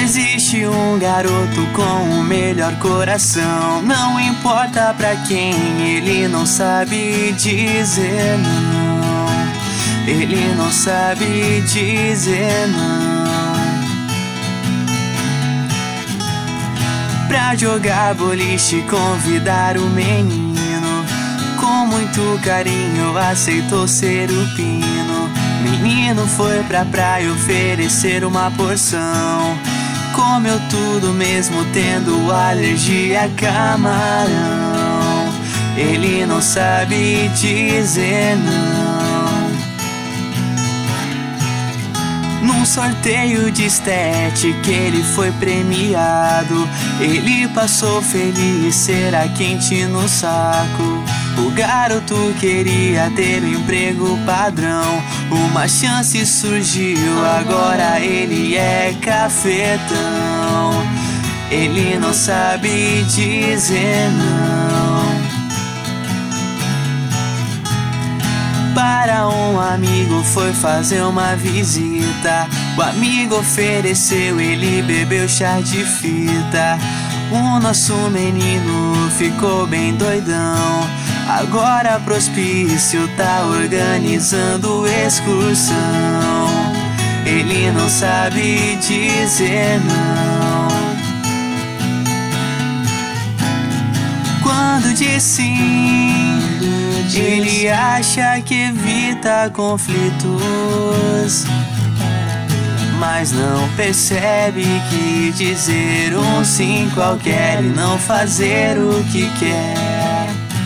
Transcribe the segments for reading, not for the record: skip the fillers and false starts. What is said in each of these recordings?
existe um garoto com o melhor coração. Não importa pra quem, ele não sabe dizer não. Ele não sabe dizer não. Pra jogar boliche, convidar o menino, com muito carinho aceitou ser o pino. Menino foi pra praia oferecer uma porção, comeu tudo mesmo tendo alergia a camarão. Ele não sabe dizer não. Num sorteio de estética ele foi premiado. Ele passou feliz, será quente no saco. O garoto queria ter um emprego padrão. Uma chance surgiu, agora ele é cafetão. Ele não sabe dizer não. Para um amigo foi fazer uma visita. O amigo ofereceu, ele bebeu chá de fita. O nosso menino ficou bem doidão. Agora Prospício tá organizando excursão. Ele não sabe dizer não. Quando diz sim, ele acha que evita conflitos, mas não percebe que dizer um sim qualquer e não fazer o que quer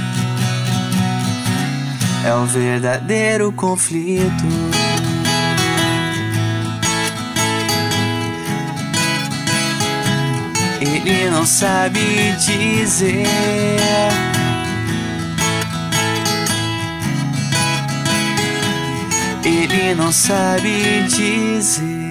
é um verdadeiro conflito. Ele não sabe dizer. Ele não sabe dizer.